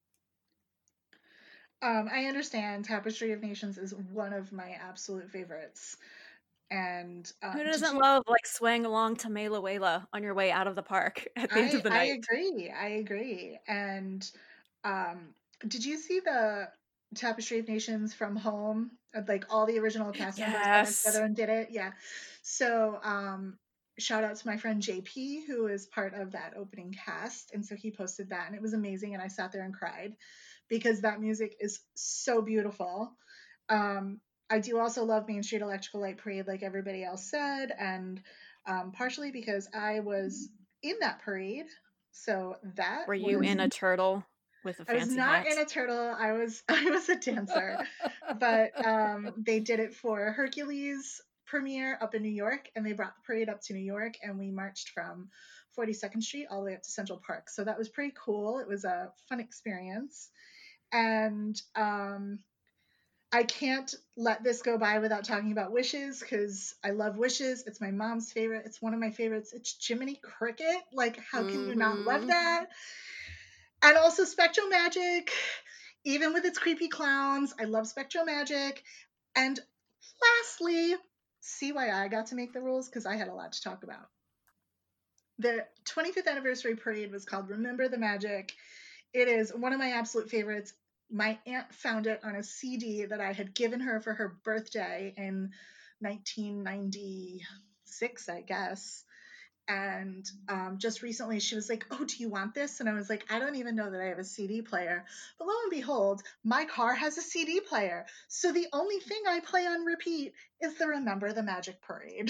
Um, I understand Tapestry of Nations is one of my absolute favorites. And uh, who did doesn't you- love like swaying along to Mela Wela on your way out of the park at the I, end of the I night? agree. I agree. And um, did you see the Tapestry of Nations from home? Uh, Like all the original cast members got Yes. together and did it. Yeah. So um, shout out to my friend J P, who is part of that opening cast, and so he posted that, and it was amazing. And I sat there and cried because that music is so beautiful. Um, I do also love Main Street Electrical Light Parade, like everybody else said, and um, partially because I was in that parade. So that Were you was, in a turtle with a I was fancy not hat? in a turtle. I was I was a dancer, but um, they did it for Hercules premiere up in New York, and they brought the parade up to New York, and we marched from forty-second Street all the way up to Central Park. So that was pretty cool. It was a fun experience, and um, I can't let this go by without talking about Wishes, because I love Wishes. It's my mom's favorite. It's one of my favorites. It's Jiminy Cricket. Like, how can you not love Mhm. that? And also Spectro Magic, even with its creepy clowns. I love Spectro Magic. And lastly, see why I got to make the rules, because I had a lot to talk about. The twenty-fifth anniversary parade was called Remember the Magic. It is one of my absolute favorites. My aunt found it on a C D that I had given her for her birthday in nineteen ninety-six, I guess. And um, just recently she was like, oh, do you want this? And I was like, I don't even know that I have a C D player. But lo and behold, my car has a C D player. So the only thing I play on repeat is the Remember the Magic Parade.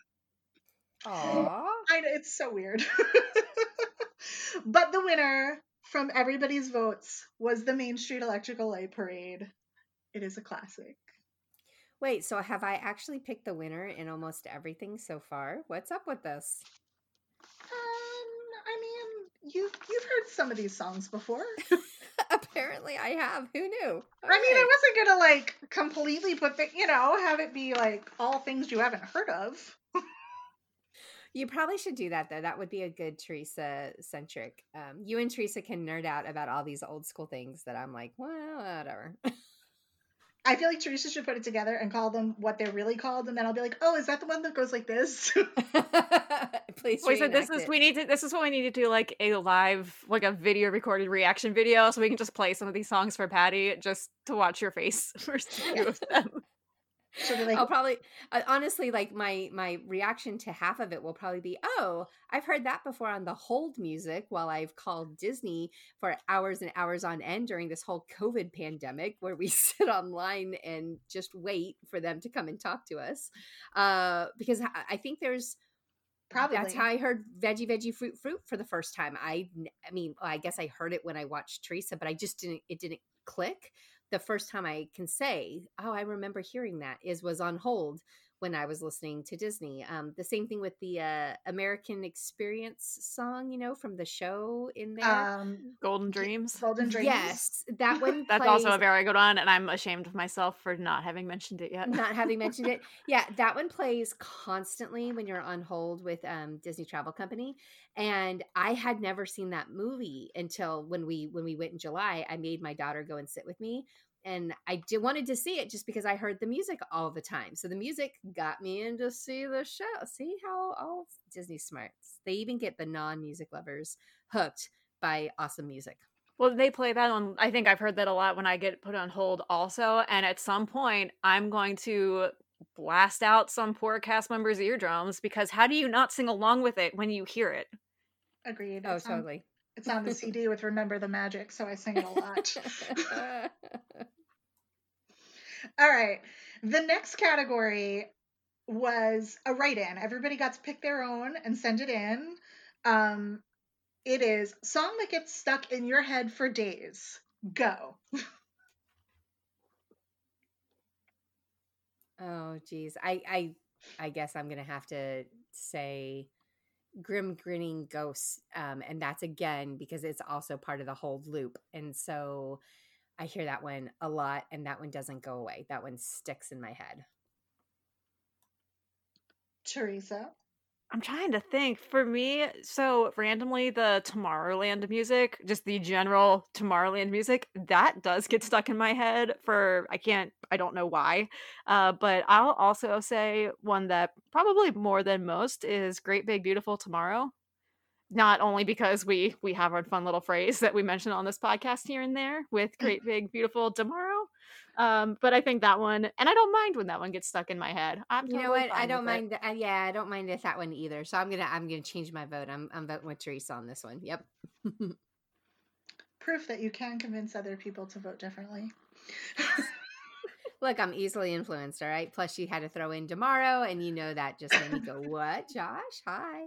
Aww. I know, it's so weird. But the winner from everybody's votes was the Main Street Electrical Light Parade. It is a classic. Wait, so have I actually picked the winner in almost everything so far? What's up with this? Um, I mean, you you've heard some of these songs before. Apparently I have. Who knew? All I mean, right. I wasn't gonna like completely put the, you know, have it be like all things you haven't heard of. You probably should do that, though. That would be a good Teresa-centric. Um, you and Teresa can nerd out about all these old school things that I'm like, well, whatever. I feel like Teresa should put it together and call them what they're really called, and then I'll be like, oh, is that the one that goes like this? Please Wait, so this reenact is it. we need to this is what we need to do, like a live, like a video recorded reaction video, so we can just play some of these songs for Patty just to watch your face for a few of them. She'll be like, I'll probably uh, honestly, like my my reaction to half of it will probably be, oh, I've heard that before on the hold music while I've called Disney for hours and hours on end during this whole COVID pandemic where we sit online and just wait for them to come and talk to us. Uh, because I- I think there's probably. that's how I heard Veggie Veggie Fruit Fruit for the first time. I I mean, I guess I heard it when I watched Teresa, but I just didn't it didn't click. The first time I can say, oh, I remember hearing that is was on hold when I was listening to Disney. Um, the same thing with the uh, American Experience song, you know, from the show in there. Um, Golden Dreams. Golden Dreams. Yes, that one That's plays, also a very good one, and I'm ashamed of myself for not having mentioned it yet. not having mentioned it. Yeah, that one plays constantly when you're on hold with um, Disney Travel Company. And I had never seen that movie until when we when we went in July. I made my daughter go and sit with me. And I did, wanted to see it just because I heard the music all the time. So the music got me in to see the show. See how all Disney smarts. They even get the non-music lovers hooked by awesome music. Well, they play that on, I think I've heard that a lot when I get put on hold also. And at some point, I'm going to blast out some poor cast member's eardrums, because how do you not sing along with it when you hear it? Agreed. Oh, It's on- totally. It's on the C D with Remember the Magic, so I sing it a lot. All right. The next category was a write-in. Everybody got to pick their own and send it in. Um, it is song that gets stuck in your head for days. Go. Oh, geez. I, I, I guess I'm gonna have to say Grim Grinning Ghosts, um, and that's again because it's also part of the hold loop, and so I hear that one a lot, and that one doesn't go away. That one sticks in my head. Teresa. I'm trying to think. For me, so randomly, the Tomorrowland music, just the general Tomorrowland music, that does get stuck in my head for, I can't, I don't know why. Uh, but I'll also say one that probably more than most is Great Big Beautiful Tomorrow. Not only because we we have our fun little phrase that we mention on this podcast here and there with Great Big Beautiful Tomorrow, um, but I think that one, and I don't mind when that one gets stuck in my head. I'm You know totally what? I fine don't with it. mind. The, uh, yeah, I don't mind if that one either. So I'm gonna I'm gonna change my vote. I'm I'm voting with Teresa on this one. Yep. Proof that you can convince other people to vote differently. Look, I'm easily influenced. All right. Plus, you had to throw in tomorrow, and you know that just made me go, "What, Josh? Hi."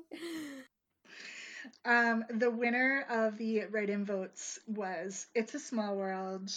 Um, the winner of the write-in votes was It's a Small World.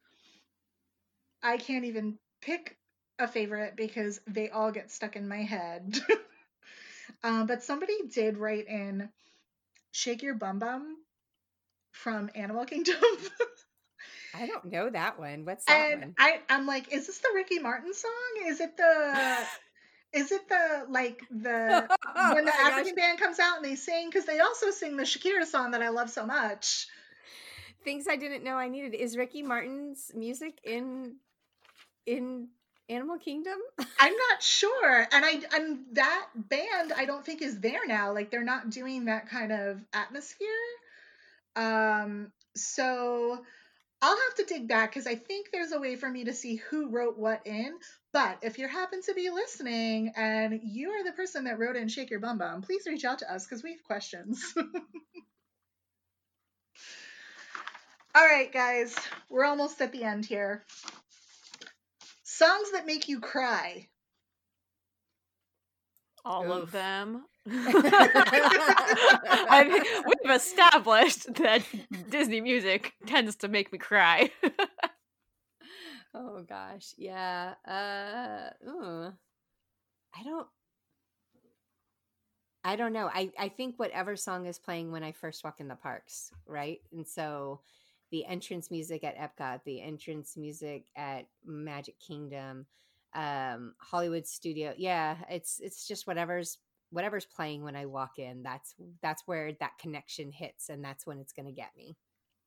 I can't even pick a favorite because they all get stuck in my head. um, but somebody did write in Shake Your Bum Bum from Animal Kingdom. I don't know that one. What's that and one? I, I'm like, is this the Ricky Martin song? Is it the... Is it the, like, the, Oh when the my gosh. African band comes out and they sing? Because they also sing the Shakira song that I love so much. Things I didn't know I needed. Is Ricky Martin's music in in Animal Kingdom? I'm not sure. And I and that band I don't think is there now. Like they're not doing that kind of atmosphere. Um so I'll have to dig back because I think there's a way for me to see who wrote what in. But if you happen to be listening and you are the person that wrote in Shake Your Bum Bum, please reach out to us because we have questions. All right, guys, we're almost at the end here. Songs that make you cry. All Oof. of them. I mean, we've established that Disney music tends to make me cry. Oh gosh, yeah. Uh, ooh. I don't. I don't know. I I think whatever song is playing when I first walk in the parks, right? And so, the entrance music at Epcot, the entrance music at Magic Kingdom, um, Hollywood Studio. Yeah, it's it's just whatever's whatever's playing when I walk in. That's that's where that connection hits, and that's when it's going to get me.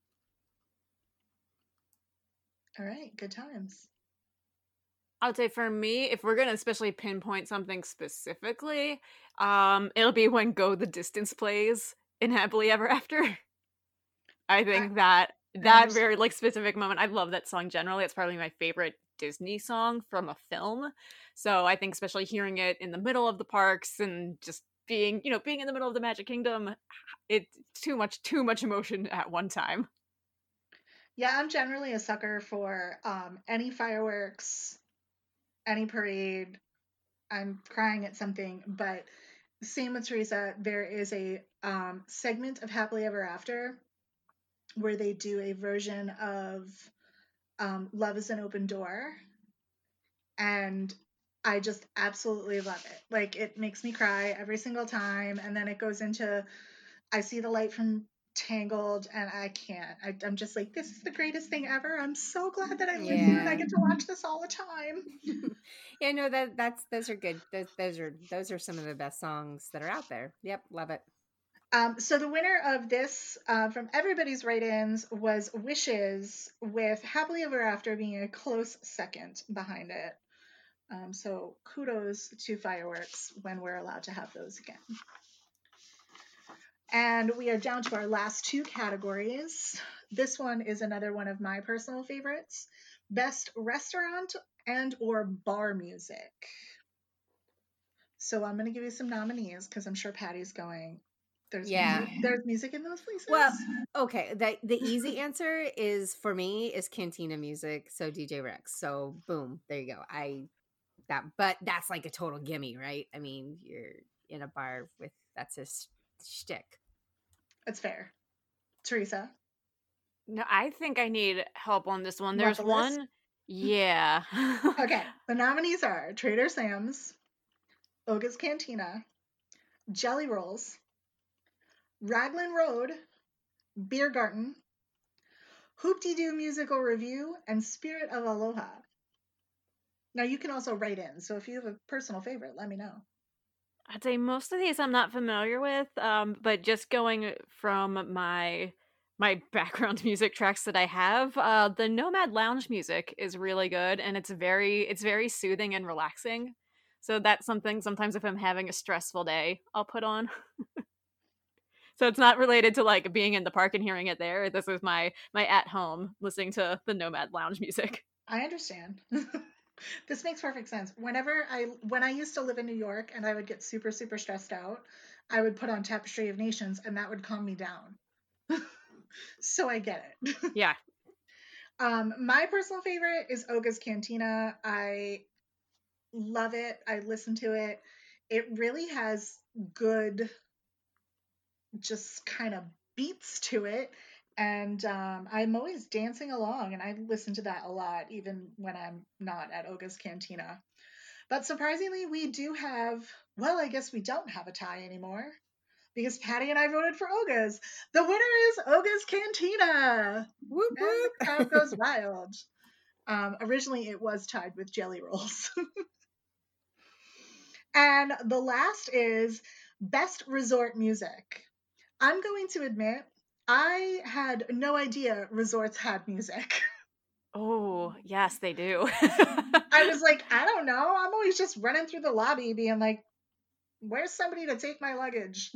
All right, good times. I would say for me, if we're gonna especially pinpoint something specifically, um, it'll be when "Go the Distance" plays in Happily Ever After. I think I, that I that understand. very like specific moment. I love that song generally. It's probably my favorite Disney song from a film. So I think especially hearing it in the middle of the parks and just being, you know, being in the middle of the Magic Kingdom, it's too much, too much emotion at one time. Yeah, I'm generally a sucker for um, any fireworks, any parade. I'm crying at something, but same with Teresa. There is a um, segment of Happily Ever After where they do a version of um, Love is an Open Door, and I just absolutely love it. Like it makes me cry every single time, and then it goes into I see the light from Tangled, and I can't. I, I'm just like, this is the greatest thing ever. I'm so glad that I live here and I Yeah. get to watch this all the time. Yeah, no, that that's those are good. Those those are those are some of the best songs that are out there. Yep, love it. Um, so the winner of this uh, from everybody's write-ins was Wishes, with Happily Ever After being a close second behind it. Um, so kudos to fireworks when we're allowed to have those again. And we are down to our last two categories. This one is another one of my personal favorites. Best restaurant and or bar music. So I'm going to give you some nominees because I'm sure Patty's going, there's Yeah. music, there's music in those places. Well, okay. The the easy answer is for me is Cantina music. So D J Rex. So boom, there you go. I that, but that's like a total gimme, right? I mean, you're in a bar with that's his shtick. That's fair. Teresa. No, I think I need help on this one. You want There's the list? one. Yeah. Okay. The nominees are Trader Sam's, Oga's Cantina, Jelly Rolls, Raglan Road, Beer Garden, Hoop-Dee-Doo Musical Review, and Spirit of Aloha. Now you can also write in, so if you have a personal favorite, let me know. I'd say most of these I'm not familiar with, um, but just going from my my background music tracks that I have, uh, the Nomad Lounge music is really good, and it's very it's very soothing and relaxing. So that's something sometimes if I'm having a stressful day, I'll put on. So it's not related to like being in the park and hearing it there. This is my my at home listening to the Nomad Lounge music. I understand. This makes perfect sense. Whenever I when I used to live in New York and I would get super super stressed out, I would put on Tapestry of Nations and that would calm me down. So I get it. Yeah. Um, my personal favorite is Oga's Cantina. I love it. I listen to it. It really has good, just kind of beats to it. And um, I'm always dancing along, and I listen to that a lot, even when I'm not at Oga's Cantina. But surprisingly, we do have, well, I guess we don't have a tie anymore, because Patty and I voted for Oga's. The winner is Oga's Cantina! Whoop, And whoop. the crowd goes wild. Um, originally, it was tied with Jelly Rolls. And the last is Best Resort Music. I'm going to admit, I had no idea resorts had music. Oh, yes, they do. I was like, I don't know. I'm always just running through the lobby being like, where's somebody to take my luggage?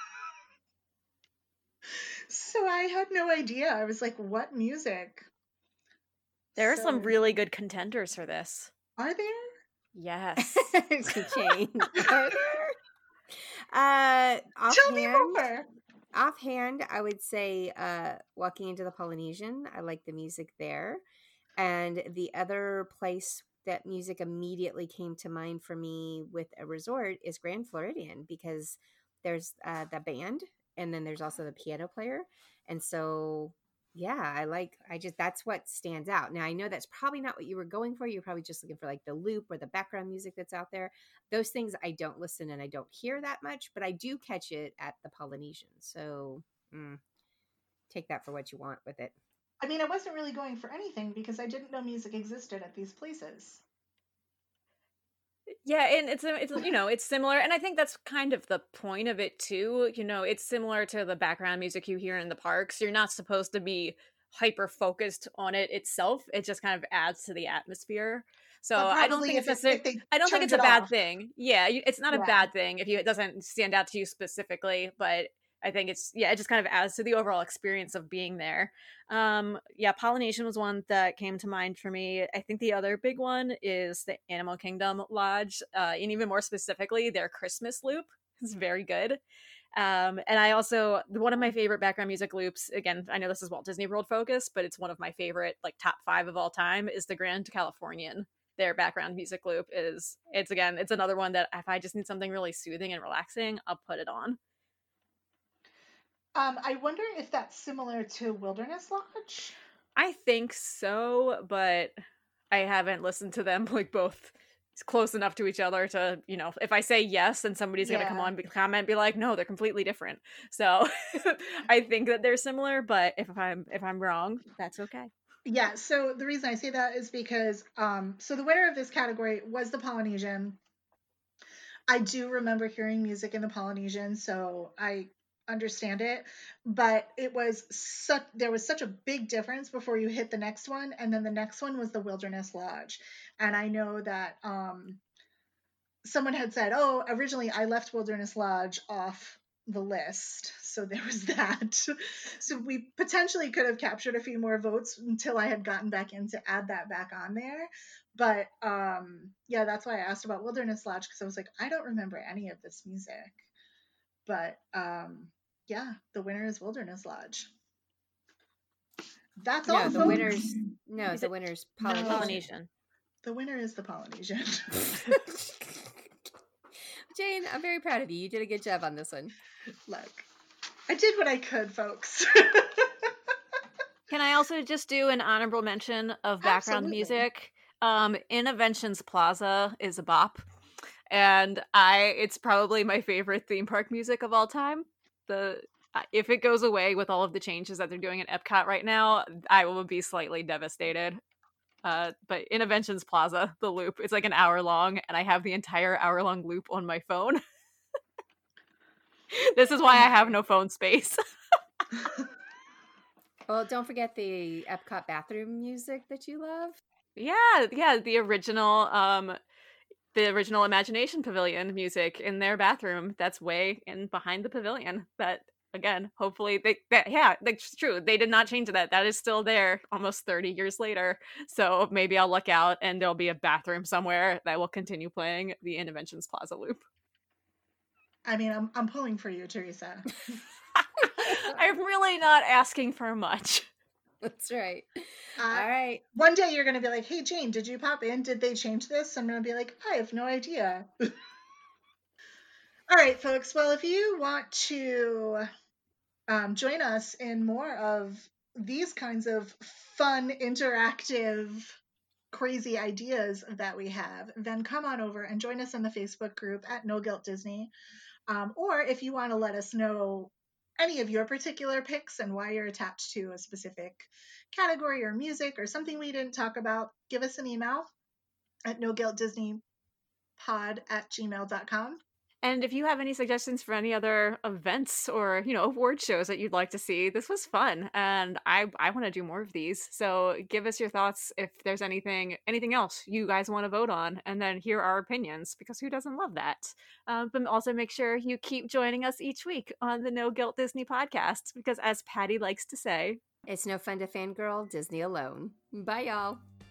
So I had no idea. I was like, what music? There are So, some really good contenders for this. are there? Yes. Jane, are there? Uh, Tell me offhand, more. offhand, I would say uh, Walking into the Polynesian. I like the music there. And the other place that music immediately came to mind for me with a resort is Grand Floridian, because there's uh, the band and then there's also the piano player. And so, yeah, I like, I just, that's what stands out. Now, I know that's probably not what you were going for. You're probably just looking for like the loop or the background music that's out there. Those things I don't listen and I don't hear that much, but I do catch it at the Polynesian. So mm, take that for what you want with it. I mean, I wasn't really going for anything because I didn't know music existed at these places. Yeah, and it's a- it's you know, it's similar, and I think that's kind of the point of it too. You know, it's similar to the background music you hear in the parks. You're not supposed to be hyper focused on it itself. It just kind of adds to the atmosphere. So But I don't think probably it's if, it, necessar- if they I don't think turned it's a it bad off. thing. Yeah, you- it's not a Yeah. bad thing if you it doesn't stand out to you specifically, but I think it's yeah, it just kind of adds to the overall experience of being there. Um, yeah, Polynesian was one that came to mind for me. I think the other big one is the Animal Kingdom Lodge, uh, and even more specifically, their Christmas loop is very good. Um, and I also one of my favorite background music loops. Again, I know this is Walt Disney World focused, but it's one of my favorite, like top five of all time. Is the Grand Californian. Their background music loop is it's again, it's another one that if I just need something really soothing and relaxing, I'll put it on. Um, I wonder if that's similar to Wilderness Lodge. I think so, but I haven't listened to them like both close enough to each other to, you know, if I say yes, then somebody's Yeah. gonna come on, comment, be like, no, they're completely different. So I think that they're similar, but if I'm if I'm wrong, that's okay. Yeah, so the reason I say that is because um, so the winner of this category was the Polynesian. I do remember hearing music in the Polynesian, so I understand it, but it was such there was such a big difference before you hit the next one, and then the next one was the Wilderness Lodge. And I know that um, someone had said, oh, originally I left Wilderness Lodge off the list, so there was that. So we potentially could have captured a few more votes until I had gotten back in to add that back on there. But um yeah, that's why I asked about Wilderness Lodge, because I was like, I don't remember any of this music. But um yeah, the winner is Wilderness Lodge. That's No, all, the folks. winners. No, Is the it- winners. No. Polynesian. Polynesian. The winner is the Polynesian. Jane, I'm very proud of you. You did a good job on this one. Look, I did what I could, folks. Can I also just do an honorable mention of background Absolutely. music? Um, Innoventions Plaza is a bop, and I it's probably my favorite theme park music of all time. The uh, if it goes away with all of the changes that they're doing at Epcot right now, I will be slightly devastated. Uh, but Innoventions Plaza, the loop, it's like an hour long, and I have the entire hour long loop on my phone. This is why I have no phone space. Well, don't forget the Epcot bathroom music that you love. Yeah, yeah, the original um the original Imagination Pavilion music in their bathroom that's way in behind the pavilion. That again, hopefully they that yeah, that's true. They did not change that. That is still there almost thirty years later. So maybe I'll look out and there'll be a bathroom somewhere that will continue playing the Innoventions Plaza loop. I mean, I'm I'm pulling for you, Teresa. I'm really not asking for much. That's right. Uh, All right. One day you're going to be like, hey, Jane, did you pop in? Did they change this? I'm going to be like, I have no idea. All right, folks. Well, if you want to um, join us in more of these kinds of fun, interactive, crazy ideas that we have, then come on over and join us in the Facebook group at No Guilt Disney. Um, or if you want to let us know any of your particular picks and why you're attached to a specific category or music or something we didn't talk about, give us an email at no guilt disney pod at gmail dot com. And if you have any suggestions for any other events or, you know, award shows that you'd like to see, this was fun. And I, I want to do more of these. So give us your thoughts if there's anything, anything else you guys want to vote on, and then hear our opinions, because who doesn't love that? Um, but also make sure you keep joining us each week on the No Guilt Disney podcast, because as Patty likes to say, it's no fun to fangirl Disney alone. Bye, y'all.